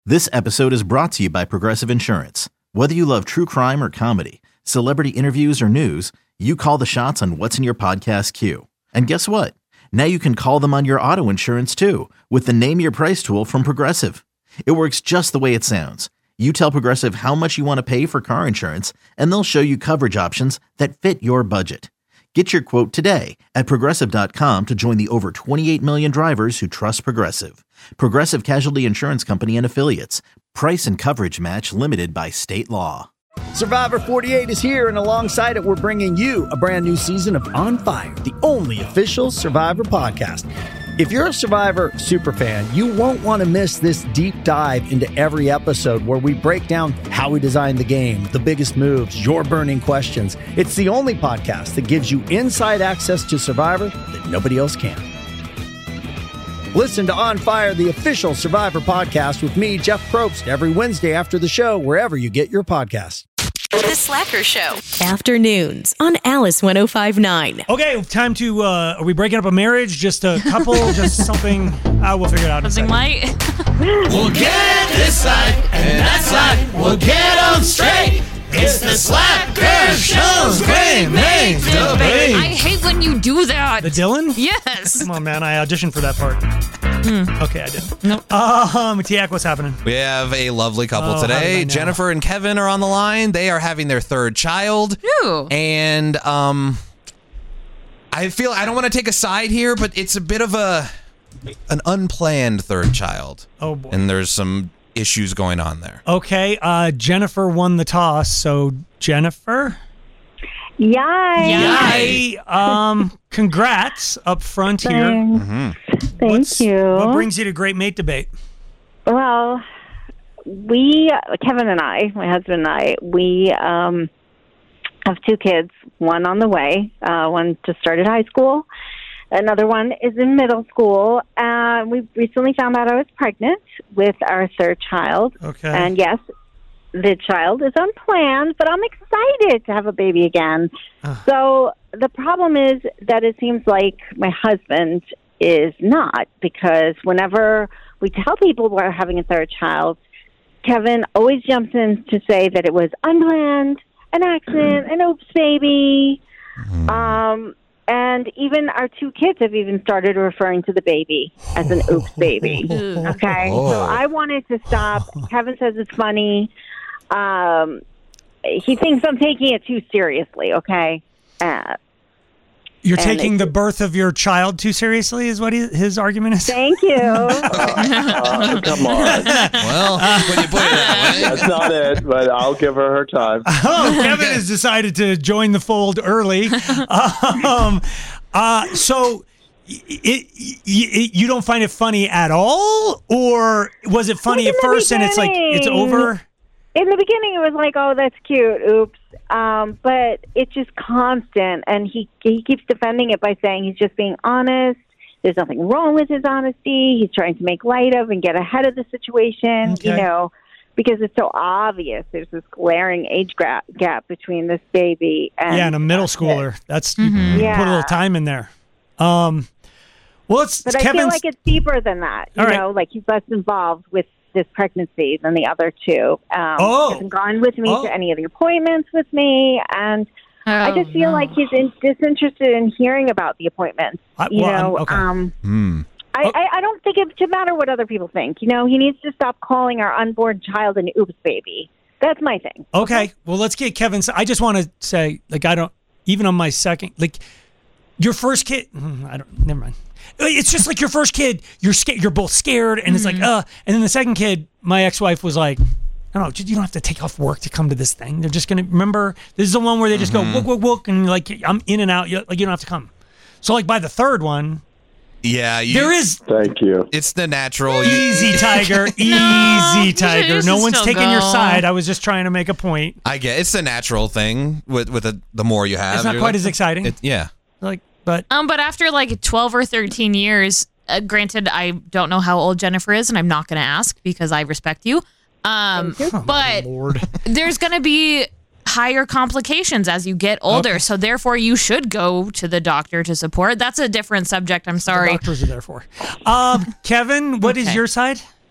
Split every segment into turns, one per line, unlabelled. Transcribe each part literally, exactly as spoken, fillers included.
This episode is brought to you by Progressive Insurance. Whether you love true crime or comedy, celebrity interviews or news, you call the shots on what's in your podcast queue. And guess what? Now you can call them on your auto insurance too with the Name Your Price tool from Progressive. It works just the way it sounds. You tell Progressive how much you want to pay for car insurance, and they'll show you coverage options that fit your budget. Get your quote today at Progressive dot com to join the over twenty-eight million drivers who trust Progressive. Progressive Casualty Insurance Company and Affiliates. Price and coverage match limited by state law.
Survivor forty-eight is here, and alongside it, we're bringing you a brand new season of On Fire, the only official Survivor podcast. If you're a Survivor superfan, you won't want to miss this deep dive into every episode where we break down how we designed the game, the biggest moves, your burning questions. It's the only podcast that gives you inside access to Survivor that nobody else can. Listen to On Fire, the official Survivor podcast with me, Jeff Probst, every Wednesday after the show, wherever you get your podcasts.
The Slacker Show. Afternoons on Alice one oh five point nine.
Okay, time to, uh, are we breaking up a marriage? Just a couple? Just something? Uh, we'll figure it out.
Something light?
We'll get this side and that side. We'll get them straight. It's the Slacker Show's great main debate.
I hate when you do that.
The Dylan?
Yes.
Come on, man. I auditioned for that part.
Mm.
Okay, I didn't.
Nope.
Um, Tiak, what's happening?
We have a lovely couple
Oh,
today. Jennifer and Kevin are on the line. They are having their third child.
Ooh.
And um, I feel I don't want to take a side here, but it's a bit of a an unplanned third child.
Oh, boy.
And there's some issues going on there.
Okay, uh, Jennifer won the toss, so Jennifer?
Yay!
Yay! Um, congrats up front here.
Mm-hmm.
Thank
What's,
you.
What brings you to Great Mate Debate?
Well, we, Kevin and I, my husband and I, we um, have two kids, one on the way, uh, one just started high school. Another one is in middle school. Uh, we recently found out I was pregnant with our third child.
Okay.
And yes, the child is unplanned, but I'm excited to have a baby again.
Uh.
So the problem is that it seems like my husband is not, because whenever we tell people we're having a third child, Kevin always jumps in to say that it was unplanned, an accident, an oops baby. Um, and even our two kids have even started referring to the baby as an oops baby. Okay?
Oh.
So I wanted to stop. Kevin says it's funny. Um, he thinks I'm taking it too seriously, okay? Uh,
You're
and
taking
it-
the birth of your child too seriously, is what he, his argument is?
Thank you.
Uh, come on.
Well, when you put it that way.
That's not it, but I'll give her her time.
Oh, Kevin has decided to join the fold early. Um, uh, so it, it, it, you don't find it funny at all? Or was it funny
In
at
the
first and it's like, it's
beginning.
over?
In the beginning, it was like, oh, that's cute, oops. Um, but it's just constant, and he he keeps defending it by saying he's just being honest. There's nothing wrong with his honesty. He's trying to make light of and get ahead of the situation,
Okay.
you know, because it's so obvious. There's this glaring age gra- gap between this baby and
Yeah, and a middle schooler. That's, you
Mhm.
put a
Yeah.
little time in there. Um, well, it's,
But
it's
I feel
Kevin's.
like it's deeper than that. You
All right.
know, like he's less involved with this pregnancy than the other two. Um,
Oh.
He hasn't gone with me
Oh.
to any of the appointments with me, and I just feel
no.
like he's in, disinterested in hearing about the appointments.
I-
You
well, I'm-
know,
okay.
um,
Hmm.
I,
Oh.
I, I don't think it should matter what other people think. You know, he needs to stop calling our unborn child an oops baby. That's my thing.
Okay, well, let's get Kevin's. I just want to say, like, I don't, even on my second, like, your first kid, mm, I don't, never mind. It's just like your first kid, you're scared, you're both scared, and it's like, uh, and then the second kid, my ex-wife was like, I don't know, you don't have to take off work to come to this thing. They're just going to, remember, this is the one where they just go, wook, wook, wook, and like, I'm in and out, you, like, you don't have to come. So, like, by the third one,
Yeah. You,
there is,
Thank you.
It's the natural. you-
easy, Tiger,
No,
easy,
you
Tiger.
should
No one's
still
taking your
go.
side. I was just trying to make a point.
I get it's the natural thing with with the, the more you have.
It's not
you're
quite
like,
as exciting.
It, yeah.
Like, but
Um, but after like twelve or thirteen years, uh, granted, I don't know how old Jennifer is, and I'm not going to ask because I respect you. Um, but
Lord.
there's going to be higher complications as you get older.
Okay.
So therefore, you should go to the doctor to support. That's a different subject. I'm
The
sorry.
doctors are there for. Um, Kevin, what is
Okay.
your side?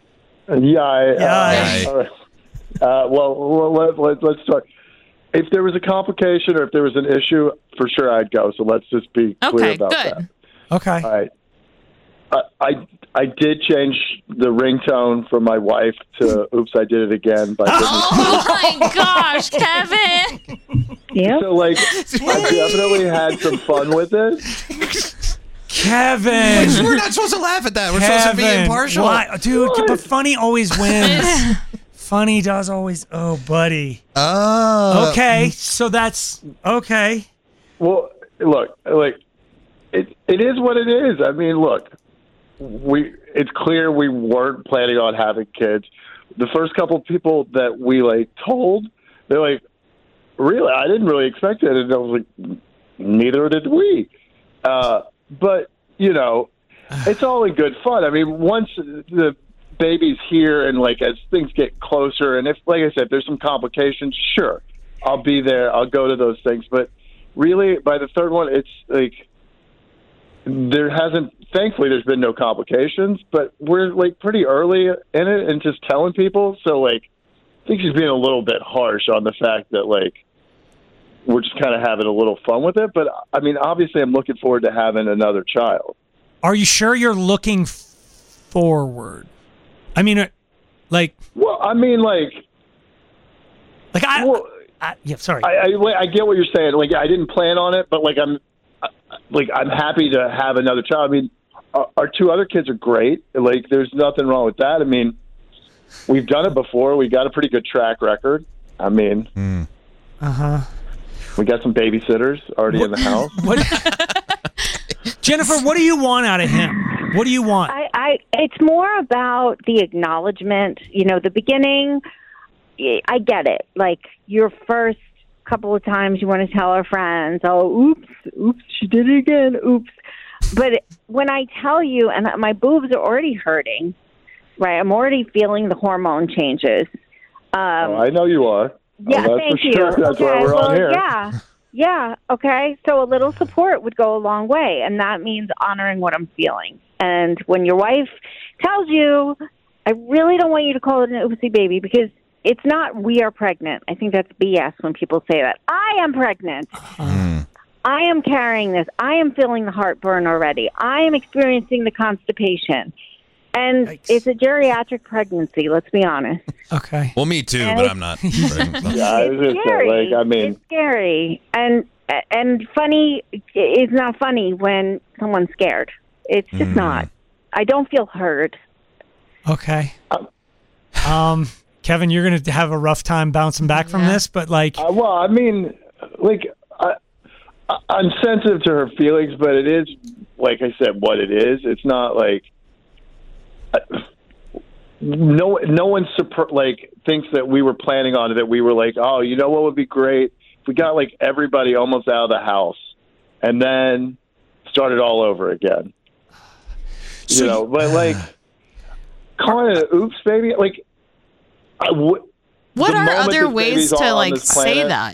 Yeah. I,
Yeah.
Uh, all right. uh, well, let, let, let's talk. If there was a complication or if there was an issue, for sure I'd go. So let's just be clear
Okay,
about
good.
that.
Okay.
All right. I, I I did change the ringtone from my wife to "Oops, I Did It Again" by Britney
Oh my gosh, Kevin!
Yeah.
So, like, I definitely had some fun with it.
Kevin.
We're not supposed to laugh at that. We're supposed to be
Kevin,
impartial.
why- Dude, but funny always wins. Funny does always. Oh, buddy.
Oh.
Okay, so that's okay.
Well, look, like, it it is what it is. I mean, look, we it's clear we weren't planning on having kids. The first couple people that we, like, told, they're like, really? I didn't really expect it. And I was like, neither did we. Uh, but, you know, it's all in good fun. I mean, once the baby's here and, like, as things get closer, and if, like I said, if there's some complications, sure, I'll be there. I'll go to those things. But really, by the third one, it's like there hasn't, thankfully, there's been no complications, but we're, like, pretty early in it and just telling people. So, like, I think she's being a little bit harsh on the fact that, like, we're just kind of having a little fun with it. But, I mean, obviously I'm looking forward to having another child.
Are you sure you're looking f- forward? I mean, uh, like,
Well, I mean, like,
like I,
well,
I yeah, sorry.
I, I, I get what you're saying. Like, I didn't plan on it, but, like, I'm, like, I'm happy to have another child. I mean, our, our two other kids are great. Like, there's nothing wrong with that. I mean, we've done it before. We got a pretty good track record. I mean,
Mm.
Uh-huh.
we got some babysitters already in the house.
What, Jennifer, what do you want out of him? What do you want?
I, I, it's more about the acknowledgement. You know, the beginning, I get it. Like, your first couple of times you want to tell our friends, oh, oops, oops, she did it again, oops. But when I tell you, and my boobs are already hurting, right, I'm already feeling the hormone changes. Um,
Oh, I know you are.
yeah,
oh, that's
thank
for
you.
sure. That's
okay,
why we're
well,
on here.
yeah. Yeah, okay. So a little support would go a long way, and that means honoring what I'm feeling. And when your wife tells you, I really don't want you to call it an oopsie baby, because it's not we are pregnant. I think that's B S when people say that. I am pregnant.
Mm.
I am carrying this. I am feeling the heartburn already. I am experiencing the constipation. And
Yikes.
it's a geriatric pregnancy, let's be honest.
Okay.
Well, me too,
And
but
it's-
I'm not. pregnant, so.
Yeah, I was just
Scary.
saying, like, I mean,
It's scary. And and funny is not funny when someone's scared. It's just
Mm.
not. I don't feel heard.
Okay. Um, Kevin, you're going to have a rough time bouncing back from
Yeah.
this, but like,
Uh, well, I mean, like, I, I- I'm sensitive to her feelings, but it is, like I said, what it is. It's not like I, no, no one support, like thinks that we were planning on it. That we were like, oh, you know what would be great if we got like everybody almost out of the house and then started all over again.
So
you know, but like calling it an oops baby, like. I w-
What
the
are
moment
other
this
ways
baby's
to
on
like
this
say
planet-
that?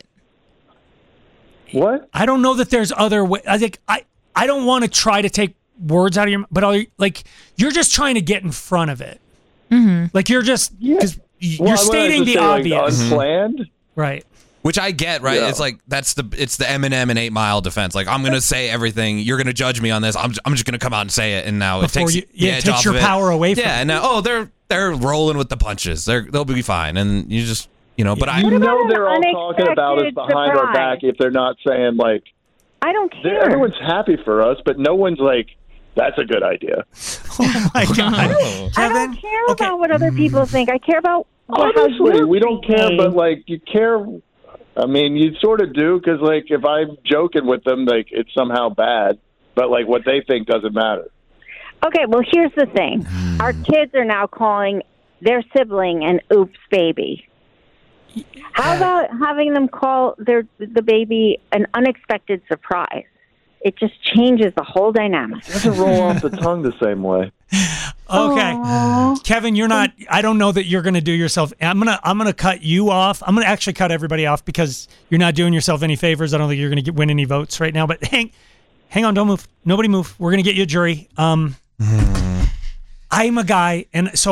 What?
I don't know that there's other way. I think I, I don't want to try to take words out of your mouth, but I, like, you're just trying to get in front of it.
Mm-hmm.
Like, you're just,
Yeah.
because
Well,
you're
I wanted
stating
to
the
say, like,
obvious.
unplanned.
Right.
Which I get, right?
Yeah.
It's like that's the it's the Eminem and Eight Mile defense. Like, I'm gonna say everything. You're gonna judge me on this. I'm I'm just gonna come out and say it. And now it
Before
takes
you-
the
yeah, it
edge
takes
off
your
of
power away from
Yeah,
it.
and now oh they're they're rolling with the punches. They're they'll be fine. And you just you know. But I
You
What about
know
an
they're all talking about us
unexpected
behind our
surprise?
back if they're not saying like
I don't
they're-
care.
everyone's happy for us, but no one's like that's a good idea.
Oh my God.
I don't
Kevin,
care
okay.
about what other people think. I care about how
Honestly,
you
we don't
treat
care,
me.
but like you care. I mean, you sort of do because like if I'm joking with them, like it's somehow bad, but like what they think doesn't matter.
Okay, well, here's the thing. Our kids are now calling their sibling an oops baby. How about having them call their the baby an unexpected surprise? It just changes the whole dynamic.
It doesn't roll off the tongue the same way.
Okay.
Aw.
Kevin, you're not, I don't know that you're going to do yourself. I'm going to, I'm going to cut you off. I'm going to actually cut everybody off because you're not doing yourself any favors. I don't think you're going to win any votes right now, but hang, hang on. Don't move. Nobody move. We're going to get you a jury. Um, I'm a guy. And so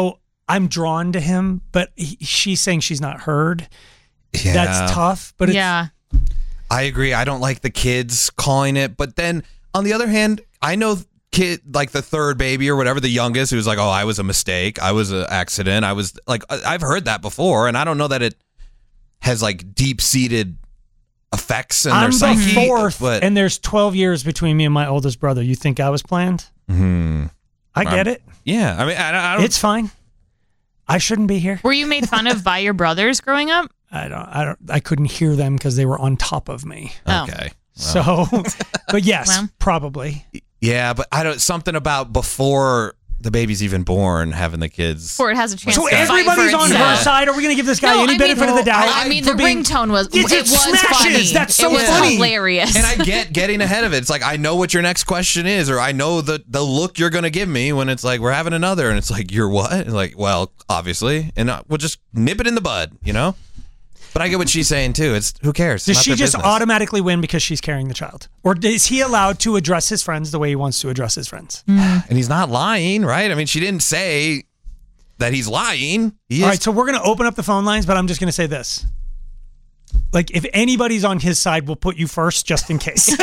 I'm drawn to him, but he, she's saying she's not heard.
Yeah.
That's tough, but it's,
yeah.
I agree. I don't like the kids calling it, but then on the other hand, I know kid like the third baby or whatever, the youngest, who's like, "Oh, I was a mistake. I was an accident. I was like," I've heard that before, and I don't know that it has like deep seated effects in
I'm
their
the
psyche.
fourth,
but
and there's twelve years between me and my oldest brother. You think I was planned?
hmm,
I get
I'm-
it.
yeah, I mean, I, I don't.
It's fine. I shouldn't be here.
Were you made fun of by your brothers growing up?
I don't. I don't. I couldn't hear them because they were on top of me.
Oh.
okay.
So, but yes,
Well.
probably.
Yeah, but I don't. Something about before the baby's even born, having the kids.
Before it has a chance
So
to fight for
everybody's on
itself.
her side. Are we going to give this guy
No,
any
I
benefit
mean,
of the doubt?
I mean,
for
the
being-
ringtone was
It
it, was
smashes.
funny.
That's so
it was
funny.
hilarious.
And I get getting ahead of it. It's like, I know what your next question is, or I know the, the look you're going to give me when it's like, we're having another. And it's like, you're what? And like, well, obviously. And uh, we'll just nip it in the bud, you know? But I get what she's saying, too. It's who cares?
Does
Not
she
their
just
business.
automatically win because she's carrying the child? Or is he allowed to address his friends the way he wants to address his friends?
And he's not lying, right? I mean, she didn't say that he's lying. He
All
is.
right, so we're going to open up the phone lines, but I'm just going to say this. Like, if anybody's on his side, we'll put you first just in case.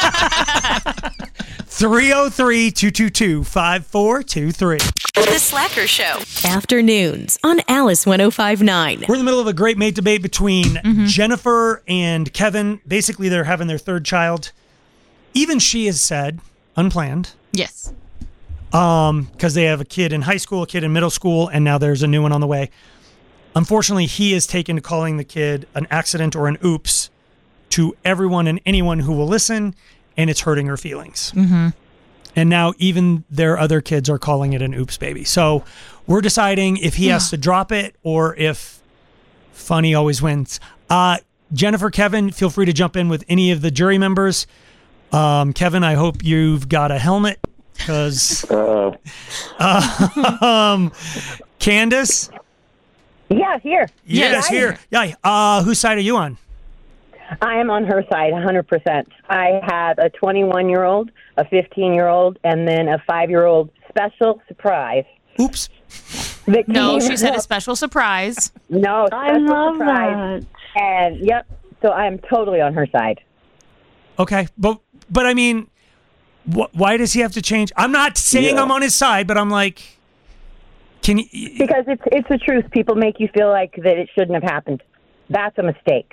three oh three, two two two, five four two three.
The Slacker Show. Afternoons on Alice one oh five point nine.
We're in the middle of a great mate debate between Jennifer and Kevin. Basically, they're having their third child. Even she has said, unplanned,
Yes.
um, because they have a kid in high school, a kid in middle school, and now there's a new one on the way. Unfortunately, he is taken to calling the kid an accident or an oops to everyone and anyone who will listen, and it's hurting her feelings.
Mm-hmm.
And now even their other kids are calling it an oops baby. So we're deciding if he has to drop it or if funny always wins. Uh, Jennifer, Kevin, feel free to jump in with any of the jury members. Um, Kevin, I hope you've got a helmet because
Uh,
uh, um, Candace,
Yeah, here.
yes, here. Yeah. Uh, whose side are you on?
I am on her side, one hundred percent. I have a twenty-one-year-old, a fifteen-year-old, and then a five-year-old special surprise.
Oops.
that
No,
came
she said a
up-
special surprise.
No, special
I love
surprise.
that.
And, yep, so I am totally on her side.
Okay, but but I mean, wh- why does he have to change? I'm not saying
Yeah.
I'm on his side, but I'm like, can you?
Because it's it's the truth. People make you feel like that it shouldn't have happened. That's a mistake.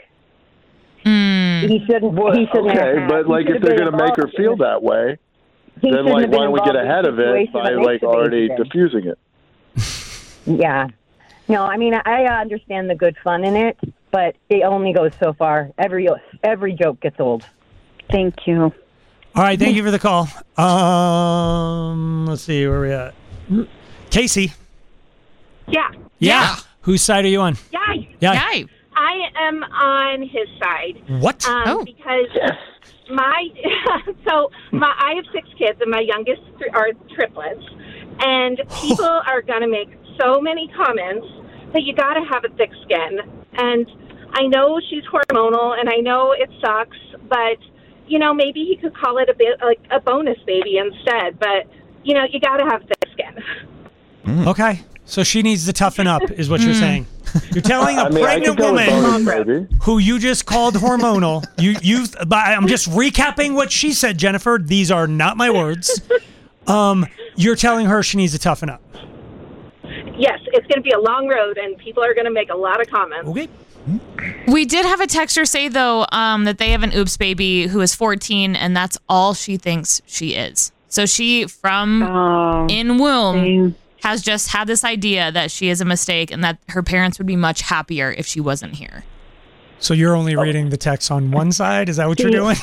Mm.
He shouldn't. he shouldn't have.
okay,
had-
but
he
like
should
if
have
they're
been
going to make her
involved
feel
in-
that way,
he
then
shouldn't
like
have been
why don't we get
involved in
ahead
the
of it
situation
by
that makes
like
the baby
already
then.
diffusing it?
Yeah. No, I mean, I uh, understand the good fun in it, but it only goes so far. Every every joke gets old.
Thank you.
All right, thank you for the call. Um, let's see where we at. Casey.
Yeah.
Yeah. Whose side are you on?
Yay.
Yeah.
Yay.
I am on his side.
What?
Um,
Oh.
Because my so my I have six kids and my youngest th- are triplets, and people are gonna make so many comments that you got to have a thick skin. And I know she's hormonal, and I know it sucks, but you know maybe he could call it a bit like a bonus baby instead. But you know you got to have thick skin.
Okay. So she needs to toughen up, is what you're saying. You're telling a
I mean, I
pregnant
could go with
woman
bonus, baby.
who you just called hormonal. You, you. I'm just recapping what she said, Jennifer. These are not my words. Um, you're telling her she needs to toughen up.
Yes, it's going to be a long road, and people are going to make a lot of comments.
Okay.
We did have a texter say, though, um, that they have an oops baby who is fourteen, and that's all she thinks she is. So she, from
Oh,
in womb,
dang.
has just had this idea that she is a mistake and that her parents would be much happier if she wasn't here.
So you're only reading the text on one side? Is that what you're doing?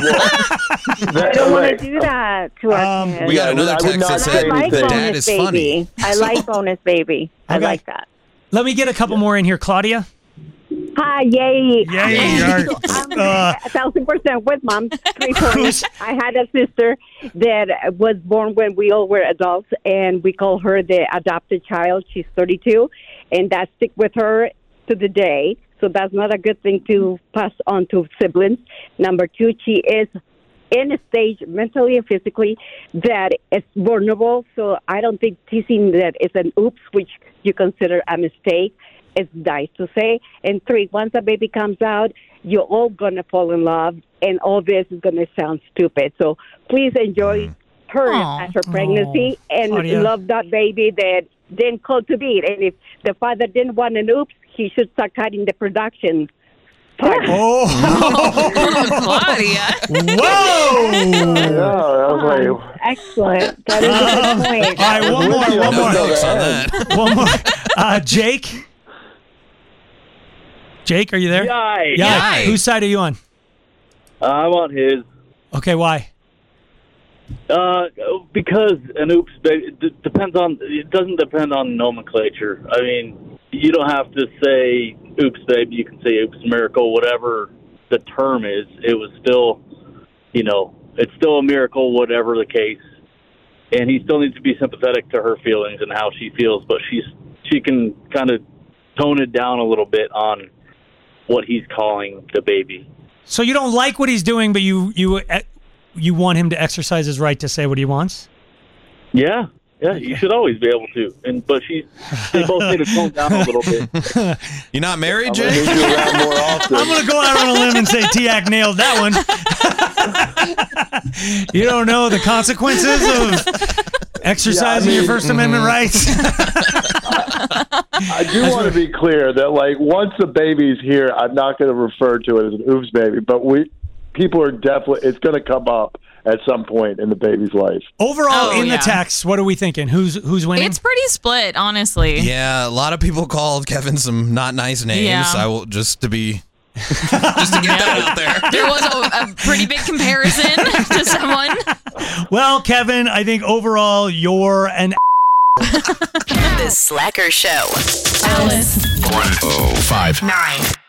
I don't want to do that to our
Um,
kids.
We got another
I would
text
not
that
say
said
I like
the
anything.
dad
bonus
is funny.
baby. I like bonus baby. I
Okay.
like that.
Let me get a couple more in here. Claudia?
Hi, yay.
Yay.
I'm
Uh,
a thousand percent with mom. Three points. I had a sister that was born when we all were adults, and we call her the adopted child. She's thirty-two, and that stick with her to the day. So that's not a good thing to pass on to siblings. Number two, she is
in a stage mentally and physically that is vulnerable. So I don't think teasing that is an oops, which you consider a mistake, is nice to say. And three, once a baby comes out, you're all going to fall in love, and all this is going to sound stupid. So please enjoy mm. her
Aww.
as her pregnancy
Aww.
and
Claudia.
love that baby that didn't call to be. And if the father didn't want an oops, he should start cutting the production.
Oh,
Claudia.
Whoa!
Yeah, that was like,
Excellent. That is a good point.
All right, one more, one
No
more.
notes on that.
One more. Uh, Jake? Jake, are you there?
Yay.
Yeah.
Yay.
Whose side are you on?
I'm on his.
Okay, why?
Uh, because an oops baby it d- depends on. It doesn't depend on nomenclature. I mean, you don't have to say oops baby. You can say oops miracle, whatever the term is. It was still, you know, it's still a miracle, whatever the case. And he still needs to be sympathetic to her feelings and how she feels, but she's she can kind of tone it down a little bit on what he's calling the baby.
So you don't like what he's doing, but you you uh, you want him to exercise his right to say what he wants?
Yeah, yeah, you should always be able to. And but she, they both need to tone down a little bit.
You're not married,
I'm
Jay?
gonna need you around more often.
I'm going to go out on a limb and say T-Ac nailed that one. You don't know the consequences of exercising
Yeah, I mean,
your First Amendment rights?
I do want to be clear that, like, once the baby's here, I'm not going to refer to it as an oops baby, but we people are definitely, it's going to come up at some point in the baby's life.
Overall,
Oh,
in
yeah.
the text, what are we thinking? Who's who's winning?
It's pretty split, honestly.
Yeah, a lot of people called Kevin some not nice names.
Yeah.
I will just to be just to get that out there.
There was a, a pretty big comparison to someone.
Well, Kevin, I think overall you're an
The Slacker Show. Alice.
one oh five
Nine.